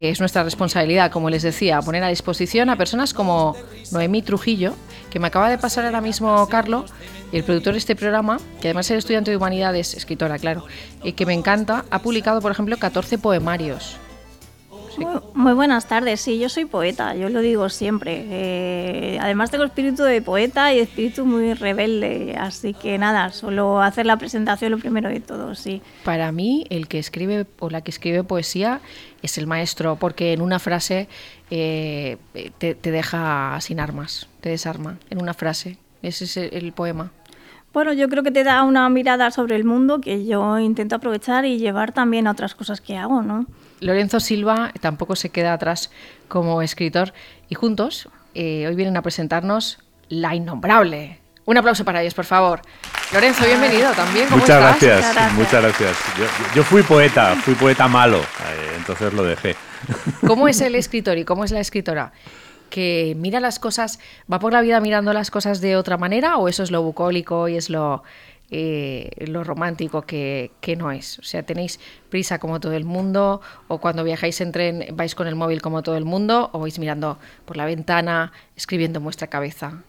Es nuestra responsabilidad, como les decía, poner a disposición a personas como Noemí Trujillo, que me acaba de pasar ahora mismo Carlos, el productor de este programa, que además es estudiante de humanidades, escritora, claro, y que me encanta, ha publicado, por ejemplo, 14 poemarios. Sí. Muy buenas tardes, sí, yo soy poeta, yo lo digo siempre. Además tengo espíritu de poeta y espíritu muy rebelde, así que nada, solo hacer la presentación lo primero de todo, sí. Para mí, el que escribe o la que escribe poesía es el maestro, porque en una frase te deja sin armas, te desarma, en una frase. Ese es el poema. Bueno, yo creo que te da una mirada sobre el mundo que yo intento aprovechar y llevar también a otras cosas que hago, ¿no? Lorenzo Silva tampoco se queda atrás como escritor y juntos hoy vienen a presentarnos La Innombrable. Un aplauso para ellos, por favor. Lorenzo, bienvenido también. ¿Cómo estás? Muchas gracias. Yo fui poeta malo, entonces lo dejé. ¿Cómo es el escritor y cómo es la escritora? ¿Que mira las cosas, va por la vida mirando las cosas de otra manera o eso es lo bucólico y es lo romántico que no es? O sea, ¿tenéis prisa como todo el mundo o cuando viajáis en tren vais con el móvil como todo el mundo o vais mirando por la ventana, escribiendo en vuestra cabeza?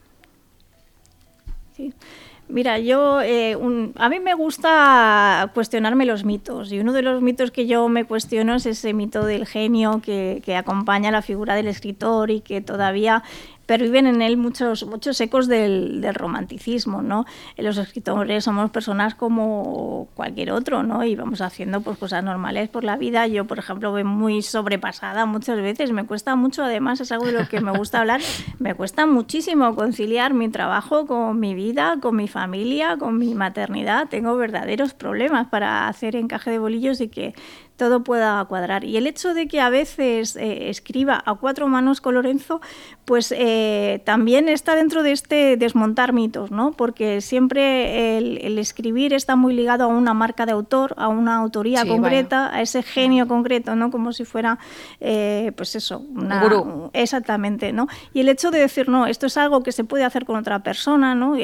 Sí. Mira, a mí me gusta cuestionarme los mitos y uno de los mitos que yo me cuestiono es ese mito del genio que acompaña a la figura del escritor y que todavía perviven en él muchos ecos del romanticismo, ¿no? Los escritores somos personas como cualquier otro, ¿no? Y vamos haciendo pues cosas normales por la vida. Yo, por ejemplo, voy muy sobrepasada muchas veces. Me cuesta mucho, además, es algo de lo que me gusta hablar, me cuesta muchísimo conciliar mi trabajo con mi vida, con mi familia, con mi maternidad. Tengo verdaderos problemas para hacer encaje de bolillos y que todo pueda cuadrar. Y el hecho de que a veces escriba a cuatro manos con Lorenzo, pues también está dentro de este desmontar mitos, ¿no? Porque siempre el escribir está muy ligado a una marca de autor, a una autoría concreta, a ese genio concreto, ¿no? Como si fuera, pues eso, un gurú. Exactamente, ¿no? Y el hecho de decir, no, esto es algo que se puede hacer con otra persona, ¿no?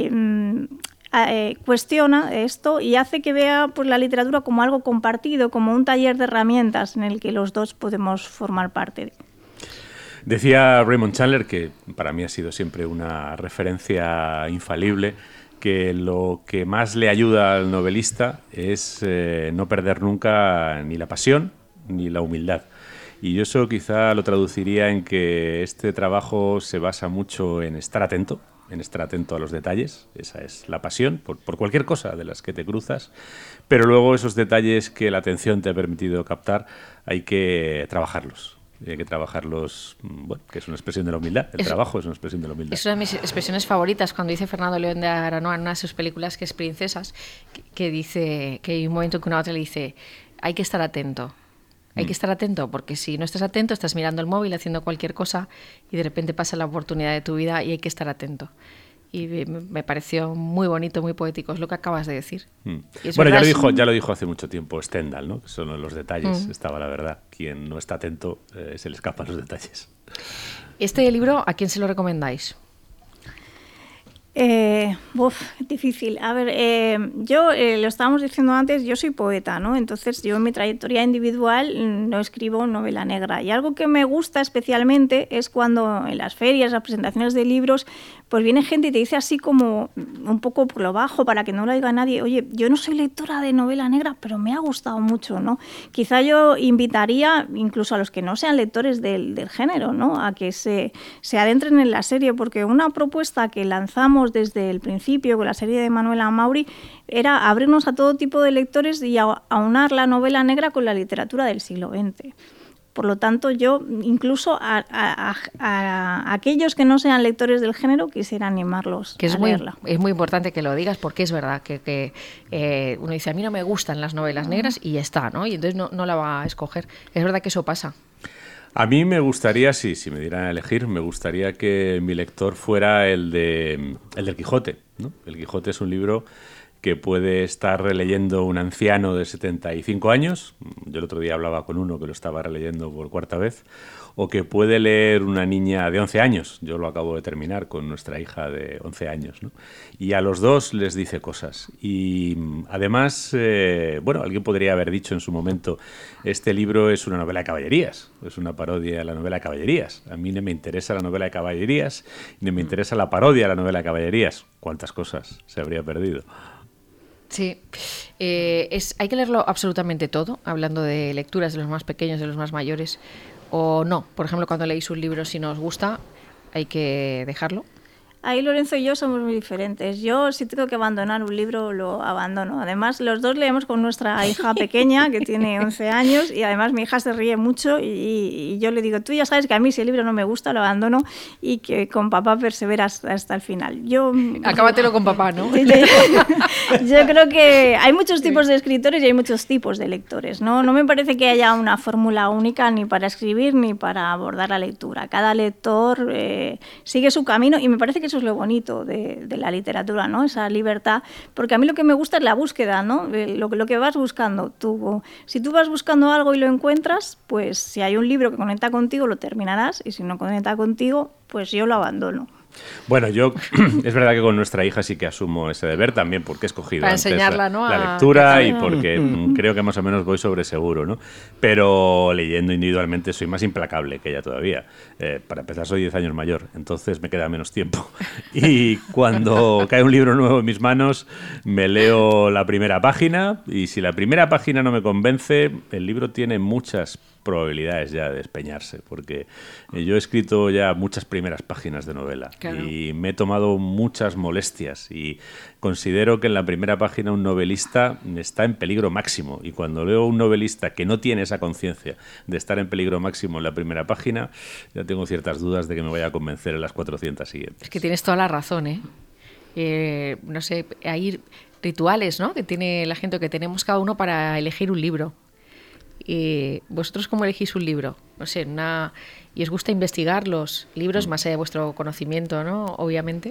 Cuestiona esto y hace que vea pues, la literatura como algo compartido, como un taller de herramientas en el que los dos podemos formar parte. Decía Raymond Chandler, que para mí ha sido siempre una referencia infalible, que lo que más le ayuda al novelista es no perder nunca ni la pasión ni la humildad. Y yo eso quizá lo traduciría en que este trabajo se basa mucho en estar atento a los detalles. Esa es la pasión, por cualquier cosa de las que te cruzas, pero luego esos detalles que la atención te ha permitido captar hay que trabajarlos. Hay que trabajarlos, bueno, que es una expresión de la humildad. El trabajo es una expresión de la humildad. Es una de mis expresiones favoritas cuando dice Fernando León de Aranoa en una de sus películas, que es Princesas, que dice que hay un momento que una otra le dice hay que estar atento. Hay que estar atento, porque si no estás atento, estás mirando el móvil, haciendo cualquier cosa y de repente pasa la oportunidad de tu vida y hay que estar atento. Y me pareció muy bonito, muy poético, es lo que acabas de decir. Bueno, ya lo dijo hace mucho tiempo Stendhal, ¿no? Que son los detalles, estaba la verdad. Quien no está atento se le escapan los detalles. ¿Este libro a quién se lo recomendáis? Difícil. A ver, yo, lo estábamos diciendo antes, yo soy poeta, ¿no? Entonces yo en mi trayectoria individual no escribo novela negra. Y algo que me gusta especialmente es cuando en las ferias, las presentaciones de libros, pues viene gente y te dice así como un poco por lo bajo para que no lo oiga nadie, oye, yo no soy lectora de novela negra, pero me ha gustado mucho, ¿no? Quizá yo invitaría incluso a los que no sean lectores del género, ¿no? A que se adentren en la serie, porque una propuesta que lanzamos desde el principio con la serie de Manuela Mauri era abrirnos a todo tipo de lectores y aunar la novela negra con la literatura del siglo XX. Por lo tanto, yo incluso a aquellos que no sean lectores del género quisiera animarlos a leerla. Es muy importante que lo digas porque es verdad que uno dice, a mí no me gustan las novelas negras y ya está, ¿no? Y entonces no la va a escoger. Es verdad que eso pasa. A mí me gustaría, si me dieran a elegir, me gustaría que mi lector fuera el del Quijote, ¿no? El Quijote es un libro que puede estar releyendo un anciano de 75 años, yo el otro día hablaba con uno que lo estaba releyendo por cuarta vez, o que puede leer una niña de 11 años, yo lo acabo de terminar con nuestra hija de 11 años, ¿no? Y a los dos les dice cosas. Y además, bueno, alguien podría haber dicho en su momento, este libro es una novela de caballerías, es una parodia de la novela de caballerías. A mí no me interesa la novela de caballerías, ni me interesa la parodia de la novela de caballerías. ¿Cuántas cosas se habría perdido? Sí, hay que leerlo absolutamente todo, hablando de lecturas de los más pequeños, de los más mayores, o no. Por ejemplo, cuando leéis un libro, si no os gusta, hay que dejarlo. Ahí Lorenzo y yo somos muy diferentes. Yo, si tengo que abandonar un libro, lo abandono. Además, los dos leemos con nuestra hija pequeña, que tiene 11 años, y además mi hija se ríe mucho y yo le digo, tú ya sabes que a mí si el libro no me gusta, lo abandono y que con papá perseveras hasta el final. Acábatelo con papá, ¿no? Yo creo que hay muchos tipos de escritores y hay muchos tipos de lectores, ¿no? No me parece que haya una fórmula única ni para escribir ni para abordar la lectura. Cada lector sigue su camino y me parece que eso es lo bonito de la literatura, ¿no? Esa libertad, porque a mí lo que me gusta es la búsqueda, ¿no? Lo que vas buscando. Si tú vas buscando algo y lo encuentras, pues si hay un libro que conecta contigo, lo terminarás, y si no conecta contigo, pues yo lo abandono. Bueno, yo es verdad que con nuestra hija sí que asumo ese deber también porque he escogido para antes enseñarla, ¿no? la lectura y porque creo que más o menos voy sobre seguro, ¿no? Pero leyendo individualmente soy más implacable que ella todavía. Para empezar soy 10 años mayor, entonces me queda menos tiempo. Y cuando cae un libro nuevo en mis manos, me leo la primera página y si la primera página no me convence, el libro tiene muchas probabilidades ya de despeñarse, porque yo he escrito ya muchas primeras páginas de novela. Claro. Y me he tomado muchas molestias y considero que en la primera página un novelista está en peligro máximo, y cuando leo un novelista que no tiene esa conciencia de estar en peligro máximo en la primera página, ya tengo ciertas dudas de que me vaya a convencer en las 400 siguientes. Es que tienes toda la razón, no sé, hay rituales, ¿no?, que tiene la gente, que tenemos cada uno para elegir un libro. ¿Vosotros cómo elegís un libro? No sé, ¿y os gusta investigar los libros, más allá de vuestro conocimiento, ¿no?, obviamente?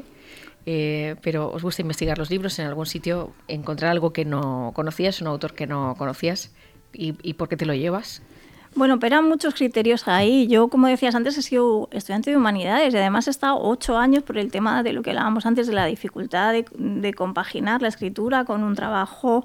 Pero ¿os gusta investigar los libros en algún sitio, encontrar algo que no conocías, un autor que no conocías, y por qué te lo llevas? Bueno, pero eran muchos criterios ahí. Yo, como decías antes, he sido estudiante de humanidades y además he estado 8 años por el tema de lo que hablábamos antes, de la dificultad de compaginar la escritura con un trabajo,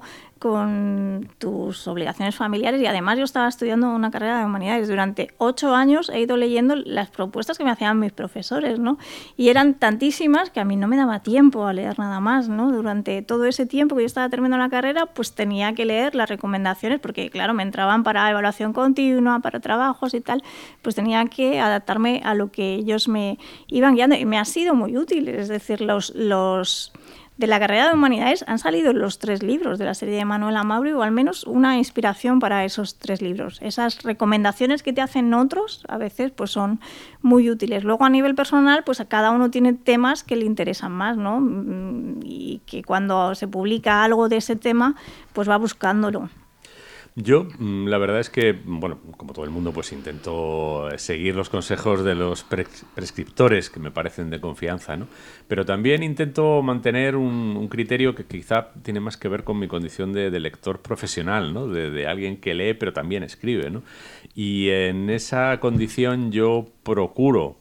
con tus obligaciones familiares, y además yo estaba estudiando una carrera de humanidades. Durante 8 años he ido leyendo las propuestas que me hacían mis profesores, ¿no? Y eran tantísimas que a mí no me daba tiempo a leer nada más, ¿no? Durante todo ese tiempo que yo estaba terminando la carrera, pues tenía que leer las recomendaciones, porque claro, me entraban para evaluación continua, para trabajos y tal, pues tenía que adaptarme a lo que ellos me iban guiando, y me ha sido muy útil. Es decir, los de la carrera de humanidades han salido los 3 libros de la serie de Manuel Amauri, o al menos una inspiración para esos 3 libros. Esas recomendaciones que te hacen otros a veces pues son muy útiles. Luego, a nivel personal, pues a cada uno tiene temas que le interesan más, ¿no? Y que cuando se publica algo de ese tema, pues va buscándolo. Yo, la verdad es que, bueno, como todo el mundo, pues intento seguir los consejos de los prescriptores que me parecen de confianza, ¿no? Pero también intento mantener un criterio que quizá tiene más que ver con mi condición de lector profesional, ¿no? De alguien que lee pero también escribe, ¿no? Y en esa condición yo procuro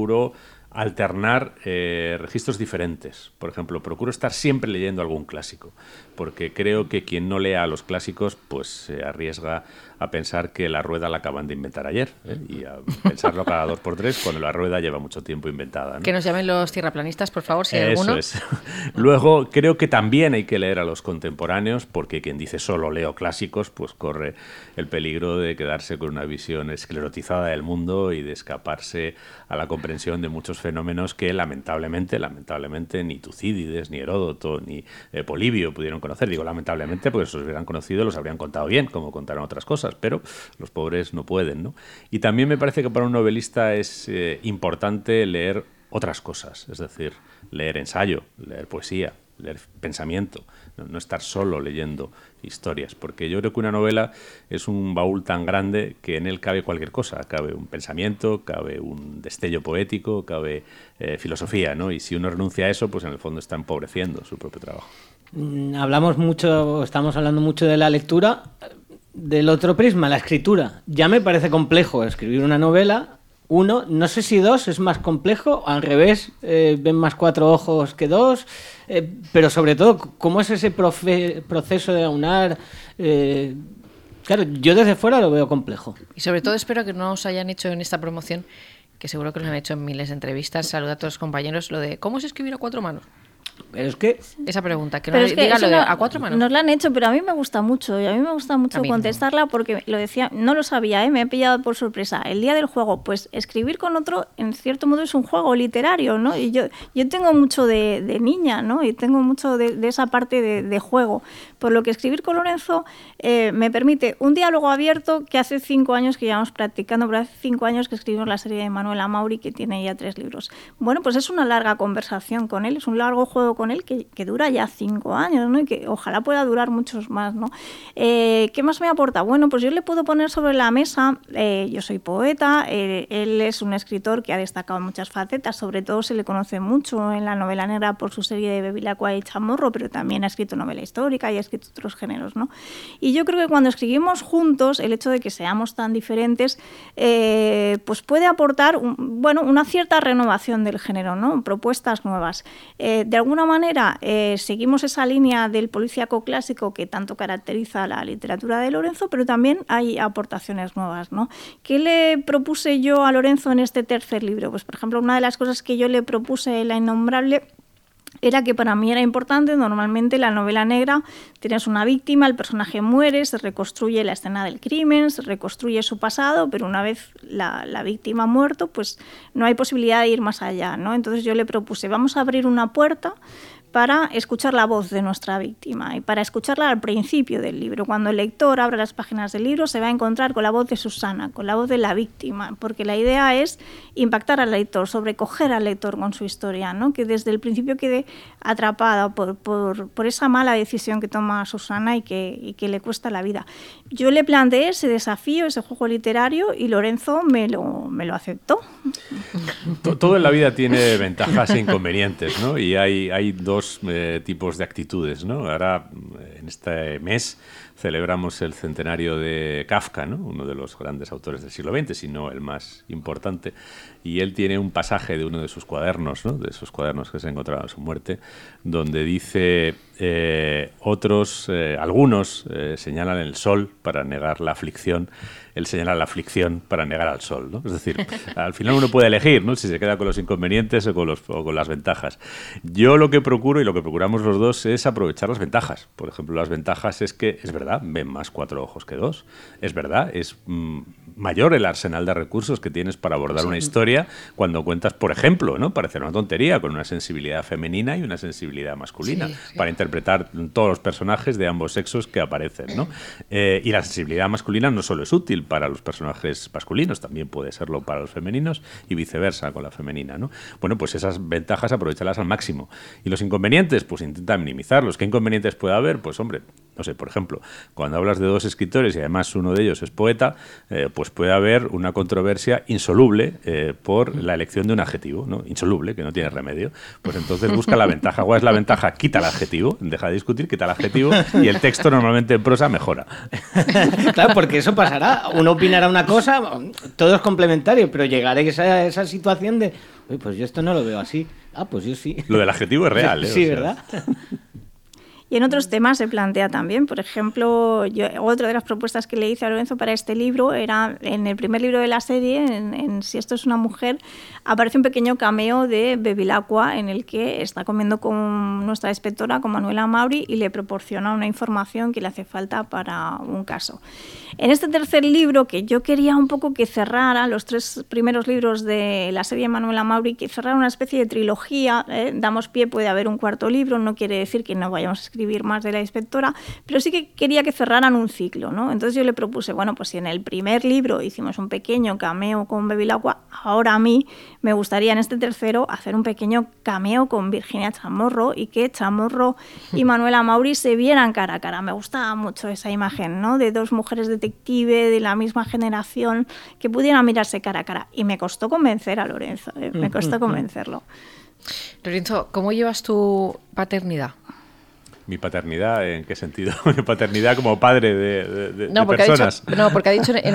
alternar registros diferentes. Por ejemplo, procuro estar siempre leyendo algún clásico, porque creo que quien no lea a los clásicos pues se arriesga a pensar que la rueda la acaban de inventar ayer, y a pensarlo cada 2 por 3 cuando la rueda lleva mucho tiempo inventada, ¿no? Que nos llamen los tierraplanistas, por favor, si hay alguno. Eso es. Luego, creo que también hay que leer a los contemporáneos, porque quien dice solo leo clásicos, pues corre el peligro de quedarse con una visión esclerotizada del mundo y de escaparse a la comprensión de muchos fenómenos que lamentablemente ni Tucídides, ni Heródoto, ni Polibio pudieron conocer. Digo lamentablemente porque si los hubieran conocido los habrían contado bien, como contaron otras cosas, pero los pobres no pueden, ¿no? Y también me parece que para un novelista es importante leer otras cosas, es decir, leer ensayo, leer poesía, leer pensamiento, no estar solo leyendo historias, porque yo creo que una novela es un baúl tan grande que en él cabe cualquier cosa, cabe un pensamiento, cabe un destello poético, cabe filosofía, ¿no? Y si uno renuncia a eso, pues en el fondo está empobreciendo su propio trabajo. Hablamos mucho, estamos hablando mucho de la lectura. Del otro prisma, la escritura. Ya me parece complejo escribir una novela. Uno, no sé si dos es más complejo, al revés, ven más 4 ojos que 2, pero sobre todo, ¿cómo es ese proceso de aunar? Claro, yo desde fuera lo veo complejo. Y sobre todo espero que no os hayan hecho en esta promoción, que seguro que lo han hecho en miles de entrevistas, saluda a todos los compañeros, lo de ¿cómo es escribir a 4 manos? Pero es que... Esa pregunta, que pero no es que diga lo de no, a 4 manos. Nos la han hecho, pero a mí me gusta mucho. Y a mí me gusta mucho contestarla porque lo decía, no lo sabía, me he pillado por sorpresa. El día del juego, pues escribir con otro, en cierto modo, es un juego literario, ¿no? Y yo tengo mucho de niña, ¿no? Y tengo mucho de esa parte de juego. Por lo que escribir con Lorenzo me permite un diálogo abierto que hace 5 años que llevamos practicando, pero hace 5 años que escribimos la serie de Manuela Mauri, que tiene ya 3 libros. Bueno, pues es una larga conversación con él, es un largo juego con él que dura ya 5 años, ¿no? Y que ojalá pueda durar muchos más, ¿no? ¿Qué más me aporta? Bueno, pues yo le puedo poner sobre la mesa, yo soy poeta, él es un escritor que ha destacado en muchas facetas, sobre todo se le conoce mucho en la novela negra por su serie de Bevilacqua y Chamorro, pero también ha escrito novela histórica y ha escrito otros géneros, ¿no? Y yo creo que cuando escribimos juntos, el hecho de que seamos tan diferentes, pues puede aportar, una cierta renovación del género, ¿no? Propuestas nuevas. De alguna manera, seguimos esa línea del policíaco clásico que tanto caracteriza la literatura de Lorenzo, pero también hay aportaciones nuevas, ¿no? ¿Qué le propuse yo a Lorenzo en este tercer libro? Pues, por ejemplo, una de las cosas que yo le propuse en La Innombrable era que para mí era importante. Normalmente la novela negra tienes una víctima, el personaje muere, se reconstruye la escena del crimen, se reconstruye su pasado, pero una vez la víctima ha muerto, pues no hay posibilidad de ir más allá, ¿no? Entonces yo le propuse, vamos a abrir una puerta para escuchar la voz de nuestra víctima y para escucharla al principio del libro. Cuando el lector abra las páginas del libro se va a encontrar con la voz de Susana, con la voz de la víctima, porque la idea es impactar al lector, sobrecoger al lector con su historia, ¿no? Que desde el principio quede atrapada por esa mala decisión que toma Susana y que le cuesta la vida. Yo le planteé ese desafío, ese juego literario, y Lorenzo me lo aceptó. Todo en la vida tiene ventajas e inconvenientes, ¿no? Y hay dos tipos de actitudes, ¿no? Ahora, en este mes, celebramos el centenario de Kafka, ¿no? Uno de los grandes autores del siglo XX, si no el más importante. Y él tiene un pasaje de uno de sus cuadernos, ¿no? De esos cuadernos que se encontraron a su muerte, donde dice, algunos señalan el sol para negar la aflicción, él señala la aflicción para negar al sol, ¿no? Es decir, al final uno puede elegir, ¿no? Si se queda con los inconvenientes o con las ventajas. Yo lo que procuro y lo que procuramos los dos es aprovechar las ventajas. Por ejemplo, las ventajas es que, es verdad, ven más 4 ojos que 2. Es verdad, es mayor el arsenal de recursos que tienes para abordar una historia cuando cuentas, por ejemplo, ¿no? Parece una tontería, con una sensibilidad femenina y una sensibilidad masculina, para interpretar todos los personajes de ambos sexos que aparecen, ¿no? Y la sensibilidad masculina no solo es útil para los personajes masculinos, también puede serlo para los femeninos y viceversa con la femenina, ¿no? Bueno, pues esas ventajas aprovecharlas al máximo. Y los inconvenientes, pues intenta minimizarlos. ¿Qué inconvenientes puede haber? Pues hombre, no sé, por ejemplo, cuando hablas de 2 escritores y además uno de ellos es poeta, pues puede haber una controversia insoluble por la elección de un adjetivo, ¿no? Insoluble, que no tiene remedio. Pues entonces busca la ventaja. ¿Cuál es la ventaja? Quita el adjetivo, deja de discutir, quita el adjetivo y el texto normalmente en prosa mejora. Claro, porque eso pasará. Uno opinará una cosa, todo es complementario, pero llegaréis a esa situación de, oye, pues yo esto no lo veo así. Ah, pues yo sí. Lo del adjetivo es real, ¿eh? Sí, ¿verdad? Y en otros temas se plantea también. Por ejemplo, otra de las propuestas que le hice a Lorenzo para este libro era, en el primer libro de la serie, en Si esto es una mujer, aparece un pequeño cameo de Bevilacqua en el que está comiendo con nuestra inspectora, con Manuela Mauri, y le proporciona una información que le hace falta para un caso. En este tercer libro, que yo quería un poco que cerrara los 3 primeros libros de la serie de Manuela Mauri, que cerrara una especie de trilogía, damos pie, puede haber un 4º libro, no quiere decir que no vayamos a escribir más de la inspectora, pero sí que quería que cerraran un ciclo, ¿no? Entonces yo le propuse, bueno, pues si en el primer libro hicimos un pequeño cameo con Bevilacqua, ahora a mí me gustaría en este tercero hacer un pequeño cameo con Virginia Chamorro y que Chamorro y Manuela Mauri se vieran cara a cara. Me gustaba mucho esa imagen, ¿no? De 2 mujeres detective de la misma generación que pudieran mirarse cara a cara. Y me costó convencer a Lorenzo, me costó convencerlo. Lorenzo, ¿cómo llevas tu paternidad? ¿Mi paternidad? ¿En qué sentido? Mi paternidad como padre de porque personas. Porque ha dicho en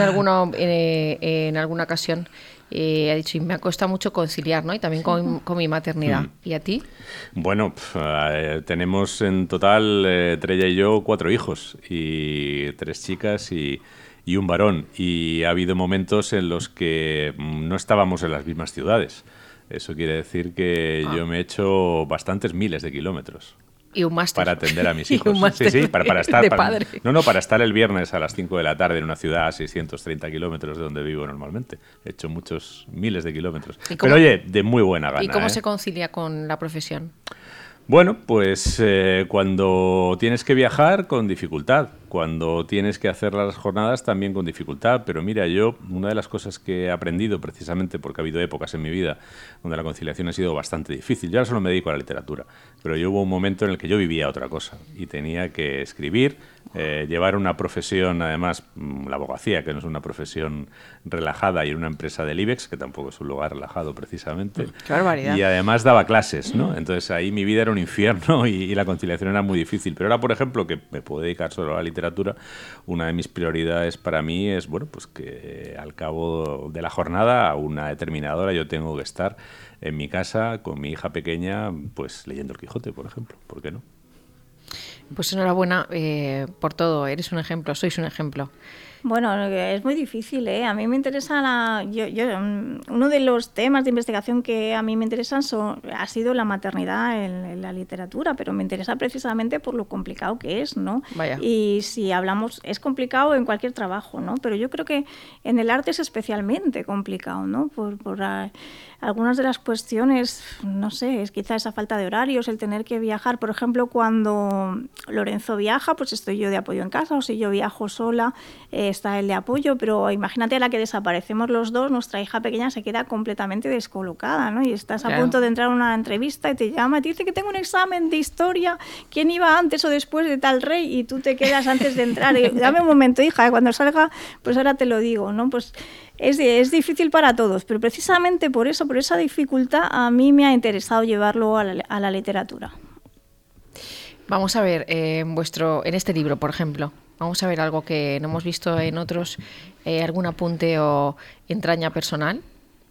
alguna ocasión, ha dicho, y me ha costado mucho conciliar, ¿no? Y también con mi maternidad. ¿Y a ti? Bueno, tenemos en total, Trella y yo, 4 hijos, y 3 chicas y un varón. Y ha habido momentos en los que no estábamos en las mismas ciudades. Eso quiere decir que yo me he hecho bastantes miles de kilómetros. Y un máster. Para atender a mis hijos. Sí, para estar. De padre. Para estar el viernes a las 5 de la tarde en una ciudad a 630 kilómetros de donde vivo normalmente. He hecho muchos miles de kilómetros. Pero oye, de muy buena gana. ¿Y cómo se concilia con la profesión? Bueno, pues cuando tienes que viajar, con dificultad. Cuando tienes que hacer las jornadas, también con dificultad. Pero mira, yo, una de las cosas que he aprendido, precisamente porque ha habido épocas en mi vida donde la conciliación ha sido bastante difícil. Yo ahora solo me dedico a la literatura, pero yo hubo un momento en el que yo vivía otra cosa y tenía que escribir, llevar una profesión, además, la abogacía, que no es una profesión relajada, y en una empresa del IBEX, que tampoco es un lugar relajado precisamente. ¡Qué barbaridad! Y además daba clases, ¿no? Entonces ahí mi vida era un infierno y la conciliación era muy difícil. Pero ahora, por ejemplo, que me puedo dedicar solo a la literatura, una de mis prioridades para mí es, bueno, pues que al cabo de la jornada, a una determinada hora, yo tengo que estar en mi casa con mi hija pequeña, pues leyendo el Quijote, por ejemplo. ¿Por qué no? Pues enhorabuena por todo. Eres un ejemplo, sois un ejemplo. Bueno, es muy difícil, ¿eh? A mí me interesa uno de los temas de investigación que a mí me interesan ha sido la maternidad en la literatura, pero me interesa precisamente por lo complicado que es, ¿no? Vaya. Y si hablamos, es complicado en cualquier trabajo, ¿no? Pero yo creo que en el arte es especialmente complicado, ¿no? Por algunas de las cuestiones, no sé, es quizá esa falta de horarios, el tener que viajar. Por ejemplo, cuando Lorenzo viaja, pues estoy yo de apoyo en casa, o si yo viajo sola, está el de apoyo, pero imagínate a la que desaparecemos los dos, nuestra hija pequeña se queda completamente descolocada, ¿no? Y estás a punto de entrar a una entrevista y te llama y te dice que tengo un examen de historia, ¿quién iba antes o después de tal rey? Y tú te quedas antes de entrar. Y, dame un momento, hija, cuando salga, pues ahora te lo digo, ¿no? Pues es difícil para todos, pero precisamente por eso, por esa dificultad, a mí me ha interesado llevarlo a la literatura. Vamos a ver, en este libro, por ejemplo, vamos a ver algo que no hemos visto en otros, algún apunte o entraña personal.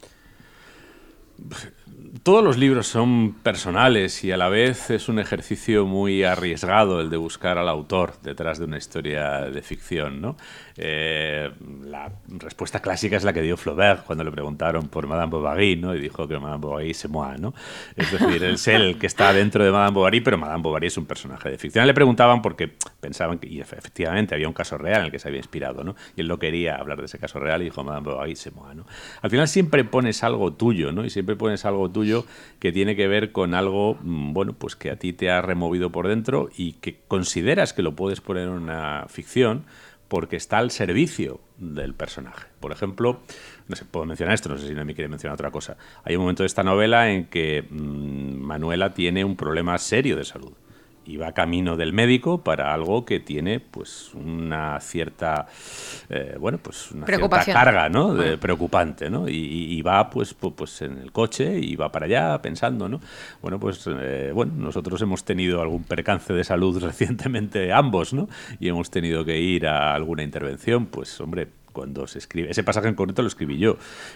Todos los libros son personales y a la vez es un ejercicio muy arriesgado el de buscar al autor detrás de una historia de ficción, ¿no? La respuesta clásica es la que dio Flaubert cuando le preguntaron por Madame Bovary, ¿no? Y dijo que Madame Bovary c'est moi, ¿no? Es decir, es él que está dentro de Madame Bovary, pero Madame Bovary es un personaje de ficción. Le preguntaban porque pensaban que, y efectivamente, había un caso real en el que se había inspirado, ¿no? Y él no quería hablar de ese caso real y dijo Madame Bovary c'est moi, ¿no? Al final siempre pones algo tuyo, ¿no? Y siempre pones algo tuyo que tiene que ver con algo, bueno, pues que a ti te ha removido por dentro y que consideras que lo puedes poner en una ficción porque está al servicio del personaje. Por ejemplo, no sé, puedo mencionar esto, no sé si no me quiere mencionar otra cosa. Hay un momento de esta novela en que Manuela tiene un problema serio de salud y va camino del médico para algo que tiene pues una cierta una cierta carga, ¿no? Preocupante, ¿no? Y va pues en el coche y va para allá pensando, ¿no? Bueno, pues nosotros hemos tenido algún percance de salud recientemente ambos, ¿no? Y hemos tenido que ir a alguna intervención, pues hombre, cuando se escribe, ese pasaje en concreto lo escribí yo,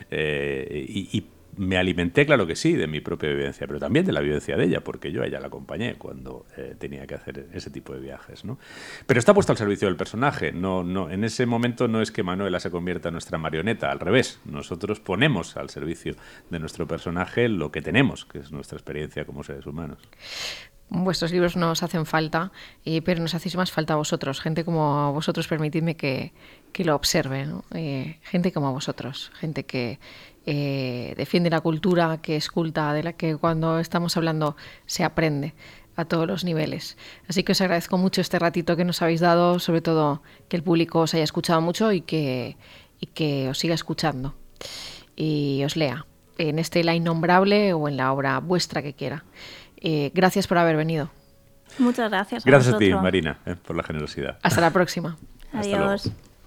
y me alimenté, claro que sí, de mi propia vivencia, pero también de la vivencia de ella, porque yo a ella la acompañé cuando tenía que hacer ese tipo de viajes, ¿no? Pero está puesto al servicio del personaje. No, en ese momento no es que Manuela se convierta en nuestra marioneta, al revés. Nosotros ponemos al servicio de nuestro personaje lo que tenemos, que es nuestra experiencia como seres humanos. Vuestros libros nos hacen falta, pero nos hacéis más falta a vosotros, gente como vosotros, permitidme que lo observe, ¿no? Gente como vosotros, gente que defiende la cultura, que es culta, de la que cuando estamos hablando se aprende a todos los niveles. Así que os agradezco mucho este ratito que nos habéis dado, sobre todo que el público os haya escuchado mucho y que os siga escuchando y os lea en La Innombrable o en la obra vuestra que quiera. Gracias por haber venido. Muchas gracias. Gracias a ti, Marina, por la generosidad. Hasta la próxima. Adiós.